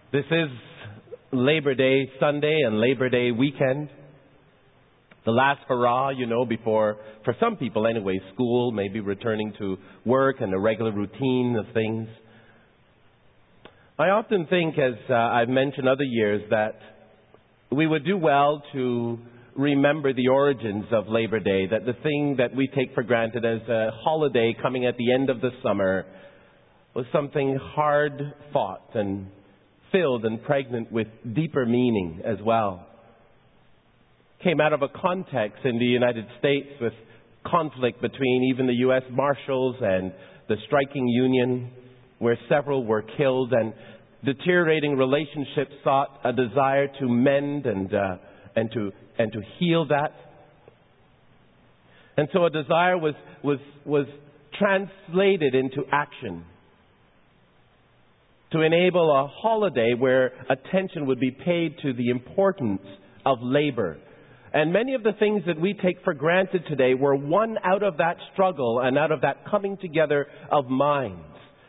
This is Labor Day Sunday and Labor Day weekend. The last hurrah, before, for some people anyway, school, maybe returning to work and a regular routine of things. I often think, as I've mentioned other years, that we would do well to remember the origins of Labor Day, that the thing that we take for granted as a holiday coming at the end of the summer was something hard fought and filled and pregnant with deeper meaning as well. Came out of a context in the United States with conflict between even the U.S. Marshals and the striking union, where several were killed, and deteriorating relationships sought a desire to mend and to heal that. And so a desire was translated into action to enable a holiday where attention would be paid to the importance of labor. And many of the things that we take for granted today were won out of that struggle and out of that coming together of minds.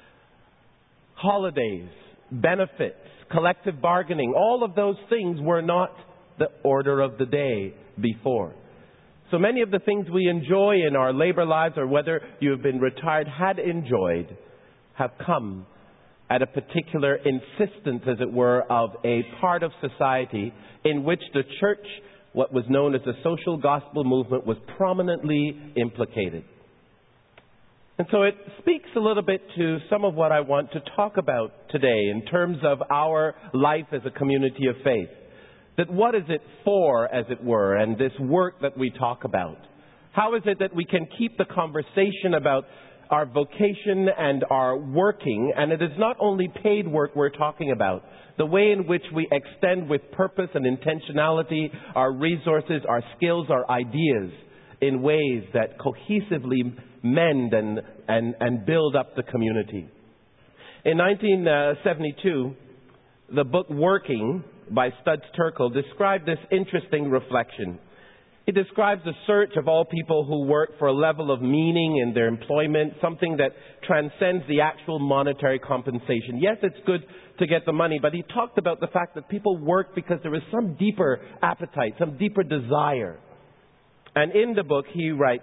Holidays, benefits, collective bargaining, all of those things were not the order of the day before. So many of the things we enjoy in our labor lives, or whether you have been retired, had enjoyed, have come at a particular insistence, as it were, of a part of society in which the church, what was known as the social gospel movement, was prominently implicated. And so it speaks a little bit to some of what I want to talk about today in terms of our life as a community of faith. That what is it for, as it were, and this work that we talk about? How is it that we can keep the conversation about our vocation and our working, and it is not only paid work we're talking about, the way in which we extend with purpose and intentionality our resources, our skills, our ideas in ways that cohesively mend and build up the community. In 1972, the book Working by Studs Terkel described this interesting reflection. He describes the search of all people who work for a level of meaning in their employment, something that transcends the actual monetary compensation. Yes, it's good to get the money, but he talked about the fact that people work because there is some deeper appetite, some deeper desire. And in the book he writes,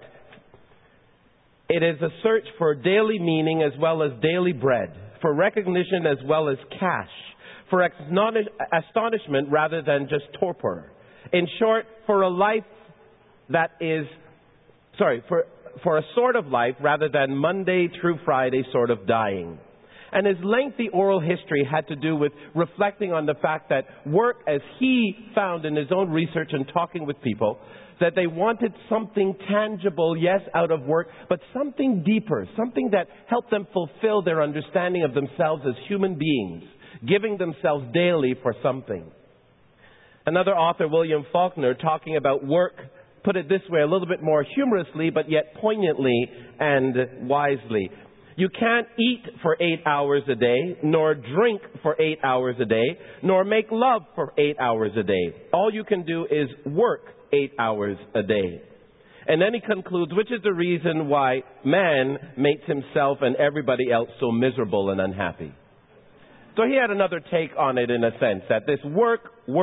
it is a search for daily meaning as well as daily bread, for recognition as well as cash, for astonishment rather than just torpor. In short, for a life that is, for a sort of life rather than Monday through Friday sort of dying. And his lengthy oral history had to do with reflecting on the fact that work, as he found in his own research and talking with people, that they wanted something tangible, yes, out of work, but something deeper, something that helped them fulfill their understanding of themselves as human beings, giving themselves daily for something. Another author, William Faulkner, talking about work, put it this way, a little bit more humorously, but yet poignantly and wisely. You can't eat for 8 hours a day, nor drink for 8 hours a day, nor make love for 8 hours a day. All you can do is work 8 hours a day. And then he concludes, which is the reason why man makes himself and everybody else so miserable and unhappy. So he had another take on it in a sense, that this work,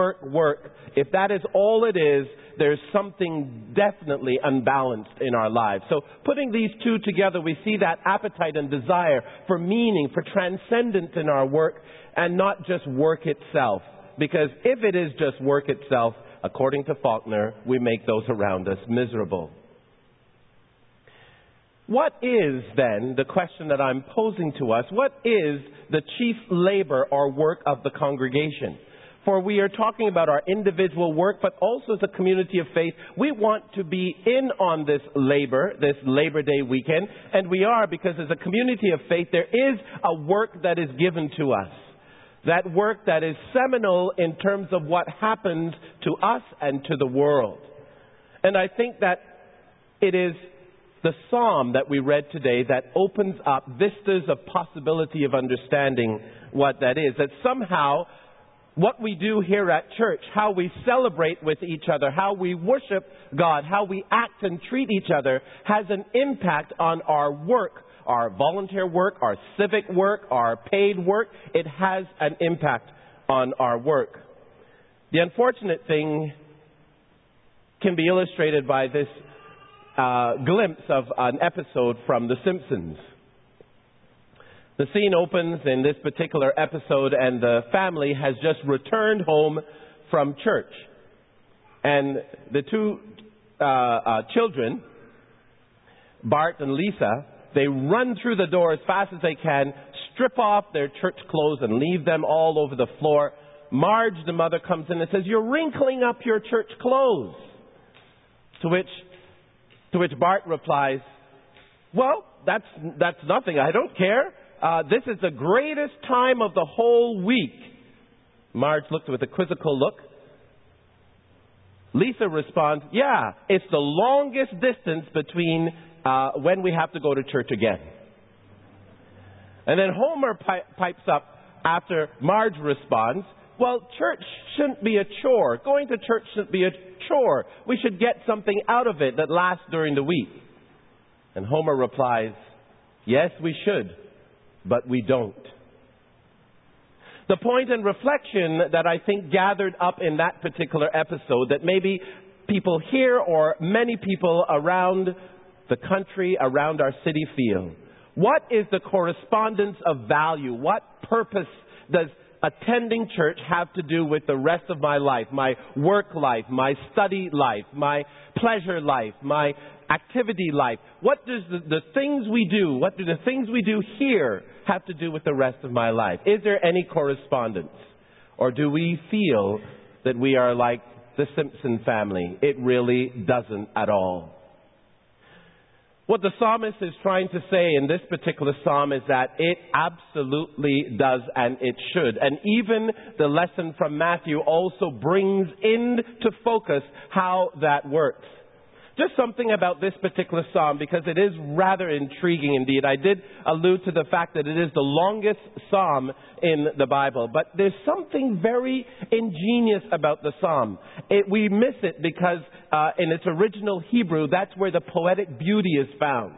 if that is all it is, there's something definitely unbalanced in our lives. So putting these two together, we see that appetite and desire for meaning, for transcendence in our work, and not just work itself. Because if it is just work itself, according to Faulkner, we make those around us miserable. What is, then, the question that I'm posing to us, what is the chief labor or work of the congregation? For we are talking about our individual work, but also as a community of faith, we want to be in on this Labor Day weekend, and we are, because as a community of faith, there is a work that is given to us. That work that is seminal in terms of what happens to us and to the world. And I think that it is the psalm that we read today that opens up vistas of possibility of understanding what that is. That somehow what we do here at church, how we celebrate with each other, how we worship God, how we act and treat each other, has an impact on our work, our volunteer work, our civic work, our paid work. It has an impact on our work. The unfortunate thing can be illustrated by this glimpse of an episode from The Simpsons. The scene opens in this particular episode, and the family has just returned home from church. And the two children, Bart and Lisa, they run through the door as fast as they can, strip off their church clothes and leave them all over the floor. Marge, the mother, comes in and says, "You're wrinkling up your church clothes." To which Bart replies, "Well, that's nothing. I don't care. This is the greatest time of the whole week." Marge looked with a quizzical look. Lisa responds, "Yeah, it's the longest distance between when we have to go to church again." And then Homer pipes up after Marge responds, "Well, church shouldn't be a chore. Going to church shouldn't be a chore. We should get something out of it that lasts during the week." And Homer replies, "Yes, we should, but we don't." The point and reflection that I think gathered up in that particular episode that maybe people here or many people around the country, around our city feel. What is the correspondence of value? What purpose does attending church have to do with the rest of my life, my work life, my study life, my pleasure life, my activity life? What does the things we do, what do the things we do here have to do with the rest of my life? Is there any correspondence? Or do we feel that we are like the Simpson family? It really doesn't at all. What the psalmist is trying to say in this particular psalm is that it absolutely does, and it should. And even the lesson from Matthew also brings into focus how that works. Just something about this particular psalm, because it is rather intriguing indeed. I did allude to the fact that it is the longest psalm in the Bible, but there's something very ingenious about the psalm. We miss it because in its original Hebrew, that's where the poetic beauty is found.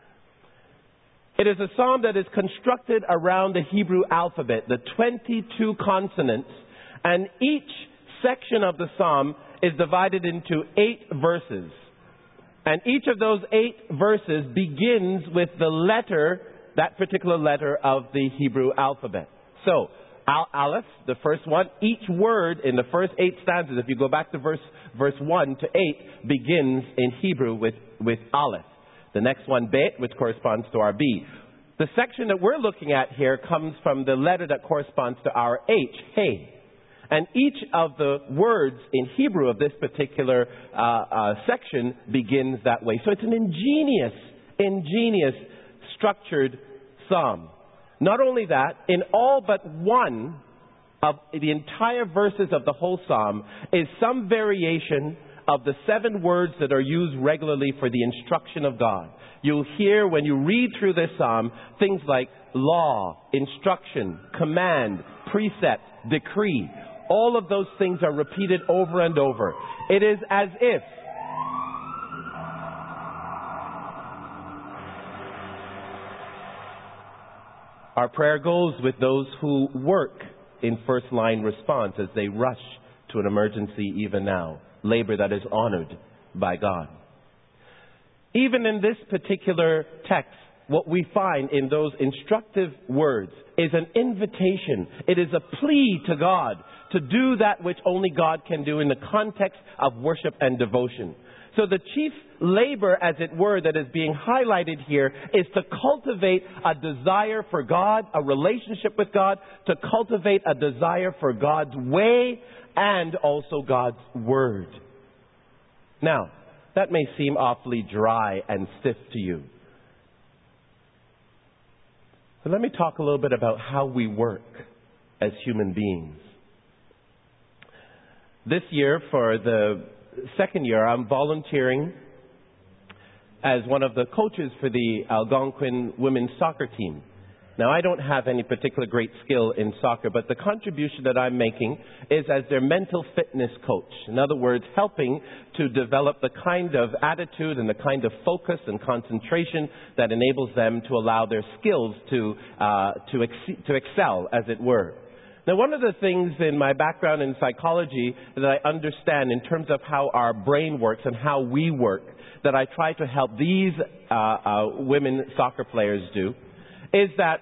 It is a psalm that is constructed around the Hebrew alphabet, the 22 consonants, and each section of the psalm is divided into 8 verses. And each of those 8 verses begins with the letter, that particular letter of the Hebrew alphabet. So, Aleph, the first one, each word in the first 8 stanzas, if you go back to verse 1 to 8, begins in Hebrew with Aleph. The next one, Bet, which corresponds to our B. The section that we're looking at here comes from the letter that corresponds to our H, Hey. And each of the words in Hebrew of this particular section begins that way. So it's an ingenious structured psalm. Not only that, in all but one of the entire verses of the whole psalm is some variation of the 7 words that are used regularly for the instruction of God. You'll hear when you read through this psalm things like law, instruction, command, precept, decree. All of those things are repeated over and over. It is as if our prayer goes with those who work in first-line response as they rush to an emergency even now. Labor that is honored by God. Even in this particular text, what we find in those instructive words is an invitation. It is a plea to God to do that which only God can do in the context of worship and devotion. So the chief labor, as it were, that is being highlighted here is to cultivate a desire for God, a relationship with God, to cultivate a desire for God's way and also God's word. Now, that may seem awfully dry and stiff to you. But let me talk a little bit about how we work as human beings. This year, for the second year, I'm volunteering as one of the coaches for the Algonquin women's soccer team. Now, I don't have any particular great skill in soccer, but the contribution that I'm making is as their mental fitness coach. In other words, helping to develop the kind of attitude and the kind of focus and concentration that enables them to allow their skills to excel, as it were. Now, one of the things in my background in psychology that I understand in terms of how our brain works and how we work, that I try to help these women soccer players do, is that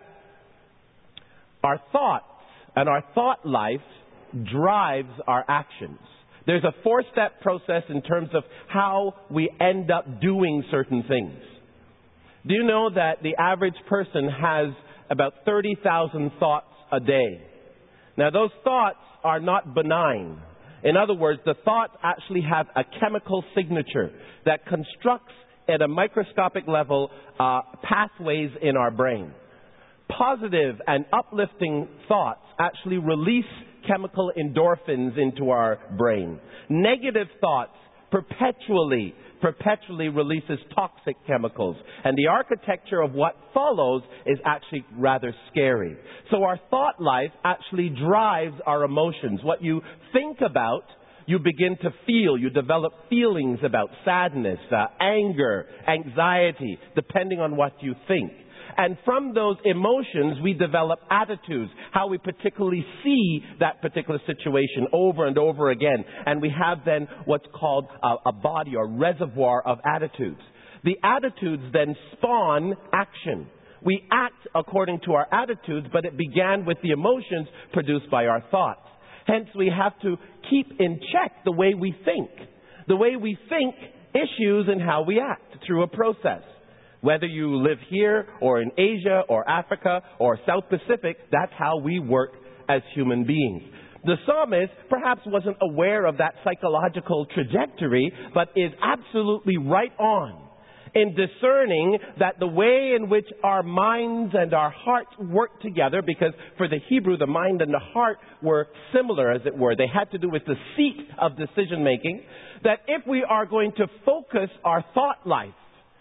our thoughts and our thought life drives our actions. There's a 4-step process in terms of how we end up doing certain things. Do you know that the average person has about 30,000 thoughts a day? Now, those thoughts are not benign. In other words, the thoughts actually have a chemical signature that constructs at a microscopic level pathways in our brain. Positive and uplifting thoughts actually release chemical endorphins into our brain. Negative thoughts perpetually releases toxic chemicals. And the architecture of what follows is actually rather scary. So our thought life actually drives our emotions. What you think about, you begin to feel. You develop feelings about sadness, anger, anxiety, depending on what you think. And from those emotions, we develop attitudes, how we particularly see that particular situation over and over again. And we have then what's called a body or reservoir of attitudes. The attitudes then spawn action. We act according to our attitudes, but it began with the emotions produced by our thoughts. Hence, we have to keep in check the way we think. The way we think issues in how we act through a process. Whether you live here or in Asia or Africa or South Pacific, that's how we work as human beings. The psalmist perhaps wasn't aware of that psychological trajectory, but is absolutely right on in discerning that the way in which our minds and our hearts work together, because for the Hebrew, the mind and the heart were similar, as it were. They had to do with the seat of decision making. That if we are going to focus our thought life,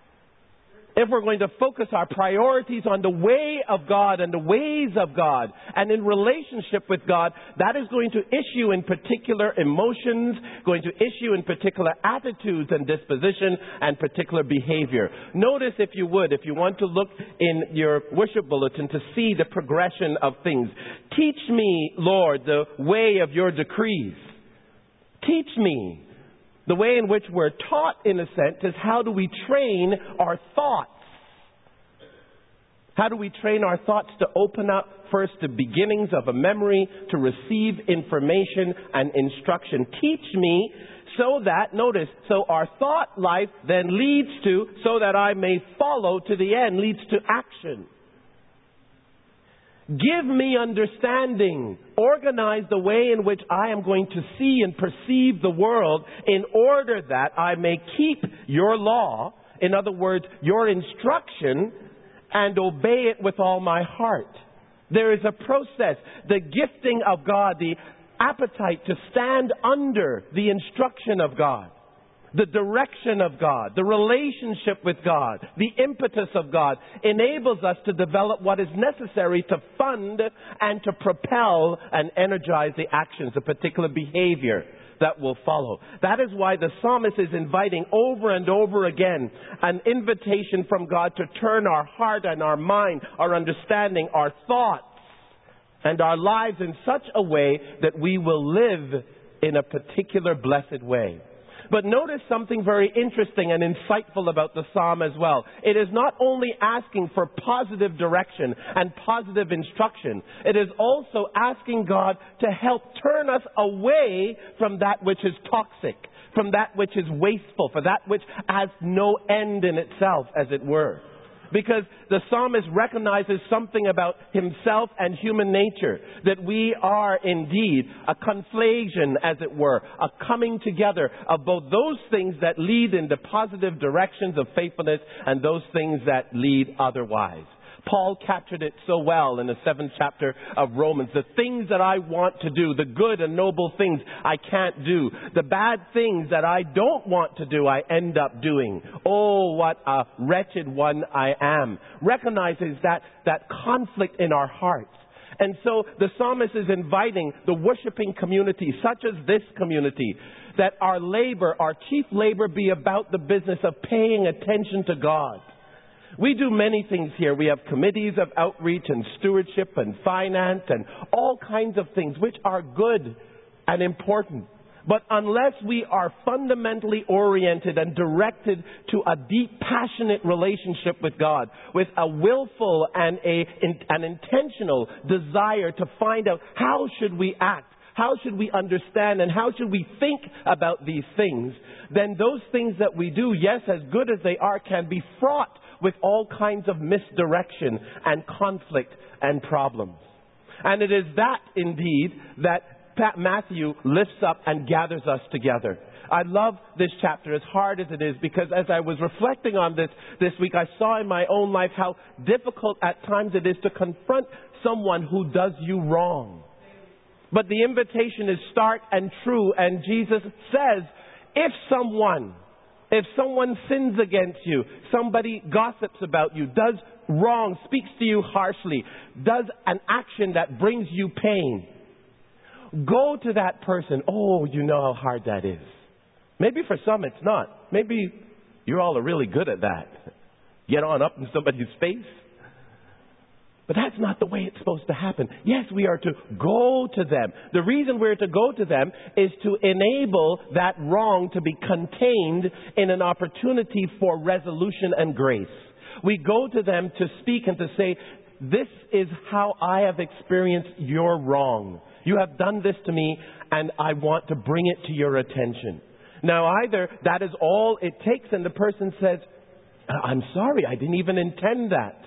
if we're going to focus our priorities on the way of God and the ways of God and in relationship with God, that is going to issue in particular emotions, going to issue in particular attitudes and disposition and particular behavior. Notice, if you would, if you want to look in your worship bulletin to see the progression of things. Teach me, Lord, the way of your decrees. Teach me. The way in which we're taught, in a sense, is how do we train our thoughts? How do we train our thoughts to open up first the beginnings of a memory, to receive information and instruction? Teach me so that, notice, so our thought life then leads to, so that I may follow to the end, leads to action. Give me understanding. Organize the way in which I am going to see and perceive the world in order that I may keep your law, in other words, your instruction, and obey it with all my heart. There is a process, the gifting of God, the appetite to stand under the instruction of God. The direction of God, the relationship with God, the impetus of God enables us to develop what is necessary to fund and to propel and energize the actions, the particular behavior that will follow. That is why the psalmist is inviting over and over again an invitation from God to turn our heart and our mind, our understanding, our thoughts, and our lives in such a way that we will live in a particular blessed way. But notice something very interesting and insightful about the psalm as well. It is not only asking for positive direction and positive instruction. It is also asking God to help turn us away from that which is toxic, from that which is wasteful, for that which has no end in itself, as it were. Because the psalmist recognizes something about himself and human nature, that we are indeed a conflation, as it were, a coming together of both those things that lead in the positive directions of faithfulness and those things that lead otherwise. Paul captured it so well in the 7th chapter of Romans. The things that I want to do, the good and noble things I can't do. The bad things that I don't want to do, I end up doing. Oh, what a wretched one I am. Recognizes that conflict in our hearts. And so the psalmist is inviting the worshiping community, such as this community, that our labor, our chief labor, be about the business of paying attention to God. We do many things here. We have committees of outreach and stewardship and finance and all kinds of things which are good and important. But unless we are fundamentally oriented and directed to a deep, passionate relationship with God, with a willful and an intentional desire to find out how should we act, how should we understand, and how should we think about these things, then those things that we do, yes, as good as they are, can be fraught with all kinds of misdirection and conflict and problems. And it is that, indeed, that Matthew lifts up and gathers us together. I love this chapter as hard as it is, because as I was reflecting on this week, I saw in my own life how difficult at times it is to confront someone who does you wrong. But the invitation is stark and true, and Jesus says, if someone sins against you, somebody gossips about you, does wrong, speaks to you harshly, does an action that brings you pain, go to that person. Oh, you know how hard that is. Maybe for some it's not. Maybe you all are really good at that. Get on up in somebody's face. But that's not the way it's supposed to happen. Yes, we are to go to them. The reason we're to go to them is to enable that wrong to be contained in an opportunity for resolution and grace. We go to them to speak and to say, this is how I have experienced your wrong. You have done this to me, and I want to bring it to your attention. Now, either that is all it takes, and the person says, I'm sorry, I didn't even intend that.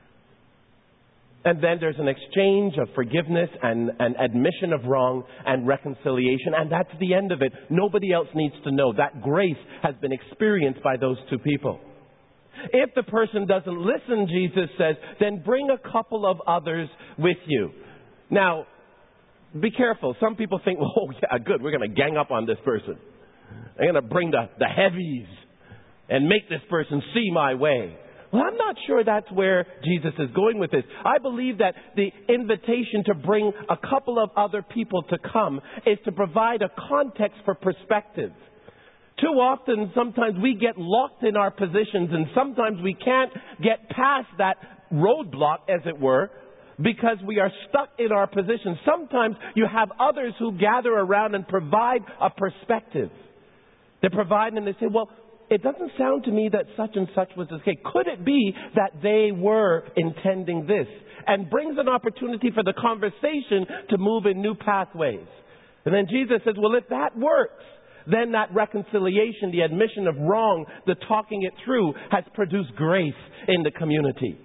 And then there's an exchange of forgiveness and admission of wrong and reconciliation, and that's the end of it. Nobody else needs to know. That grace has been experienced by those two people. If the person doesn't listen, Jesus says, then bring a couple of others with you. Now, be careful. Some people think, oh yeah, good, we're going to gang up on this person. I'm going to bring the heavies and make this person see my way. Well, I'm not sure that's where Jesus is going with this. I believe that the invitation to bring a couple of other people to come is to provide a context for perspective. Too often, sometimes we get locked in our positions, and sometimes we can't get past that roadblock, as it were, because we are stuck in our position. Sometimes you have others who gather around and provide a perspective. They provide and they say, well, it doesn't sound to me that such and such was the case. Could it be that they were intending this? And brings an opportunity for the conversation to move in new pathways. And then Jesus says, well, if that works, then that reconciliation, the admission of wrong, the talking it through has produced grace in the community.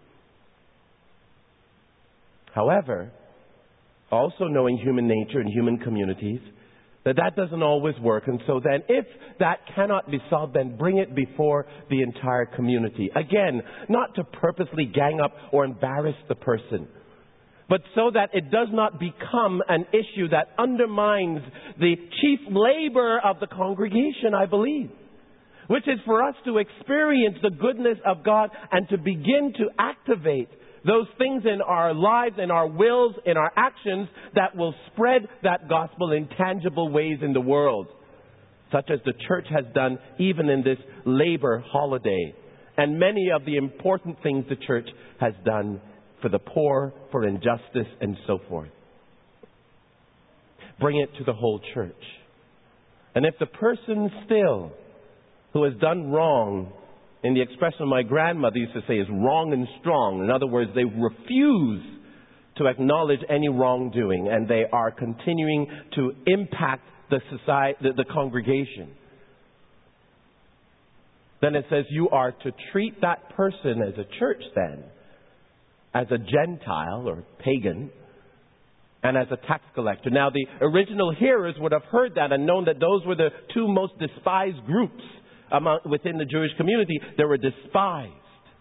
However, also knowing human nature and human communities, that doesn't always work. And so then if that cannot be solved, then bring it before the entire community. Again, not to purposely gang up or embarrass the person, but so that it does not become an issue that undermines the chief labor of the congregation, I believe, which is for us to experience the goodness of God and to begin to activate those things in our lives, in our wills, in our actions that will spread that gospel in tangible ways in the world, such as the church has done even in this labor holiday, and many of the important things the church has done for the poor, for injustice, and so forth. Bring it to the whole church. And if the person still who has done wrong, in the expression my grandmother used to say, is wrong and strong. In other words, they refuse to acknowledge any wrongdoing, and they are continuing to impact the society, the congregation. Then it says you are to treat that person as a church then, as a Gentile or pagan, and as a tax collector. Now, the original hearers would have heard that and known that those were the two most despised groups within the Jewish community. They were despised.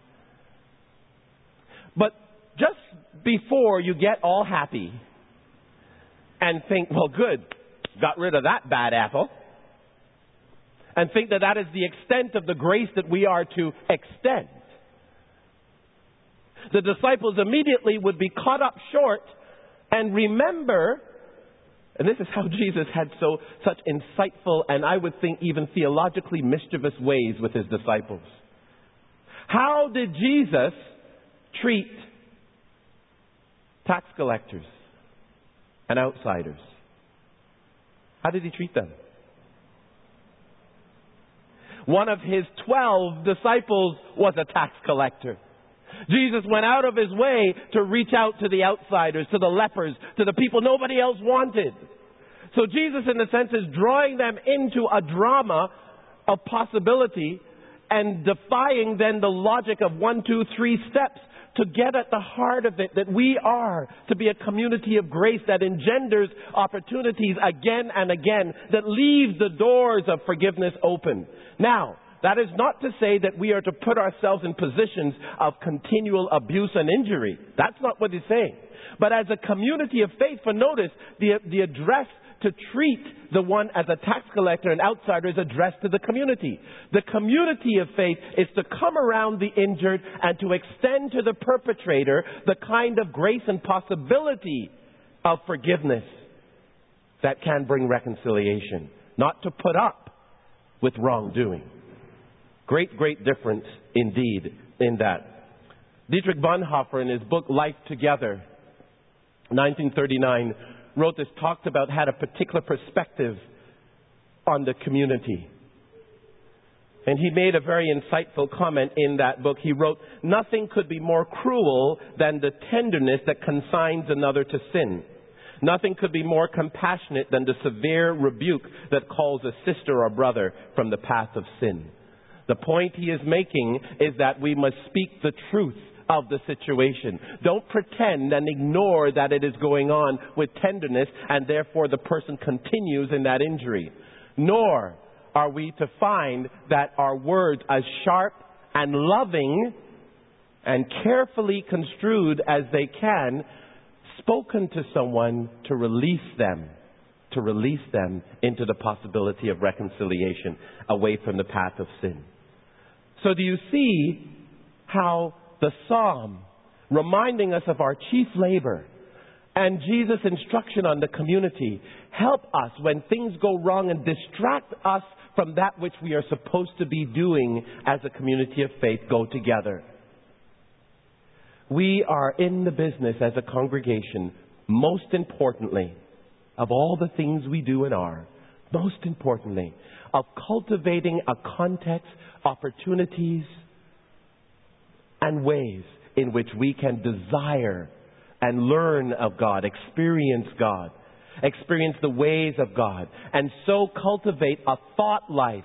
But just before you get all happy and think, well, good, got rid of that bad apple, and think that that is the extent of the grace that we are to extend, the disciples immediately would be caught up short and remember. And this is how Jesus had such insightful and I would think even theologically mischievous ways with his disciples. How did Jesus treat tax collectors and outsiders? How did he treat them? One of his 12 disciples was a tax collector. Jesus went out of his way to reach out to the outsiders, to the lepers, to the people nobody else wanted. So Jesus, in a sense, is drawing them into a drama of possibility and defying then the logic of 1, 2, 3 steps to get at the heart of it, that we are to be a community of grace that engenders opportunities again and again, that leaves the doors of forgiveness open. Now, that is not to say that we are to put ourselves in positions of continual abuse and injury. That's not what he's saying. But as a community of faith, for notice, the address to treat the one as a tax collector and outsider is addressed to the community. The community of faith is to come around the injured and to extend to the perpetrator the kind of grace and possibility of forgiveness that can bring reconciliation, not to put up with wrongdoing. Great, great difference indeed in that. Dietrich Bonhoeffer, in his book Life Together, 1939, wrote this, talked about, had a particular perspective on the community. And he made a very insightful comment in that book. He wrote, "Nothing could be more cruel than the tenderness that consigns another to sin. Nothing could be more compassionate than the severe rebuke that calls a sister or brother from the path of sin." The point he is making is that we must speak the truth of the situation. Don't pretend and ignore that it is going on with tenderness and therefore the person continues in that injury. Nor are we to find that our words, as sharp and loving and carefully construed as they can, spoken to someone to release them into the possibility of reconciliation away from the path of sin. So do you see how the psalm, reminding us of our chief labor, and Jesus' instruction on the community help us when things go wrong and distract us from that which we are supposed to be doing as a community of faith go together. We are in the business as a congregation, most importantly, of all the things we do and are, most importantly, of cultivating a context, opportunities, and ways in which we can desire and learn of God, experience the ways of God, and so cultivate a thought life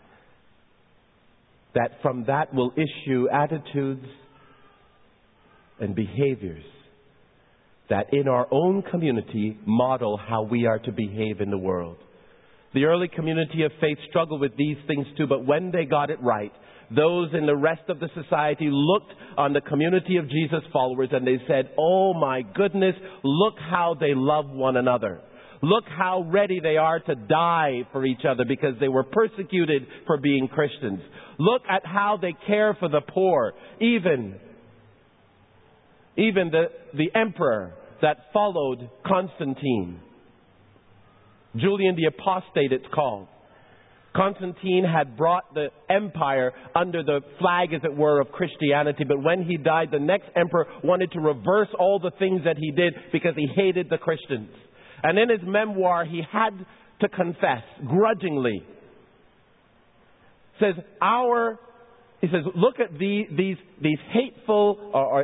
that from that will issue attitudes and behaviors that in our own community model how we are to behave in the world. The early community of faith struggled with these things too, but when they got it right, those in the rest of the society looked on the community of Jesus followers and they said, "Oh my goodness, look how they love one another. Look how ready they are to die for each other because they were persecuted for being Christians. Look at how they care for the poor." Even the emperor that followed Constantine, Julian the Apostate it's called. Constantine had brought the empire under the flag, as it were, of Christianity. But when he died, the next emperor wanted to reverse all the things that he did because he hated the Christians. And in his memoir, he had to confess, grudgingly, says, look at these hateful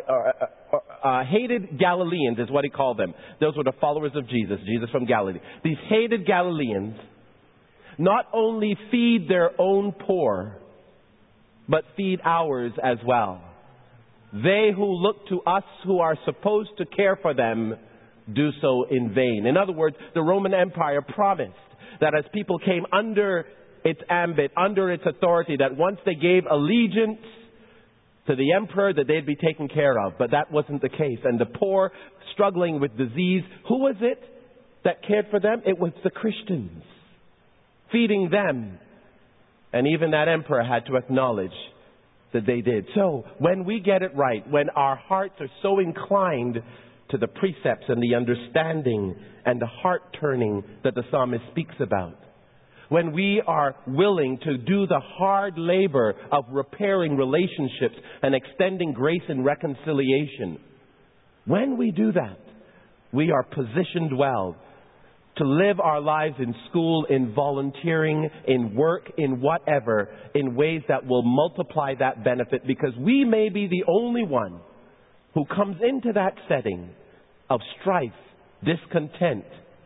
hated Galileans, is what he called them. Those were the followers of Jesus from Galilee. These hated Galileans not only feed their own poor, but feed ours as well. They who look to us who are supposed to care for them do so in vain. In other words, the Roman Empire promised that as people came under its ambit, under its authority, that once they gave allegiance to the emperor, that they'd be taken care of. But that wasn't the case. And the poor, struggling with disease, who was it that cared for them? It was the Christians, feeding them. And even that emperor had to acknowledge that they did. So when we get it right, when our hearts are so inclined to the precepts and the understanding and the heart turning that the psalmist speaks about, when we are willing to do the hard labor of repairing relationships and extending grace and reconciliation, when we do that, we are positioned well to live our lives in school, in volunteering, in work, in whatever, in ways that will multiply that benefit, because we may be the only one who comes into that setting of strife, discontent,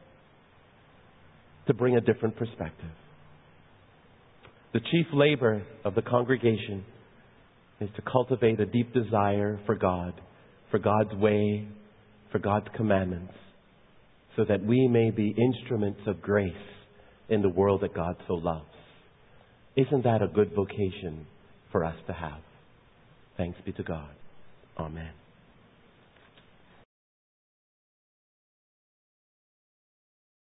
to bring a different perspective. The chief labor of the congregation is to cultivate a deep desire for God, for God's way, for God's commandments, so that we may be instruments of grace in the world that God so loves. Isn't that a good vocation for us to have? Thanks be to God. Amen.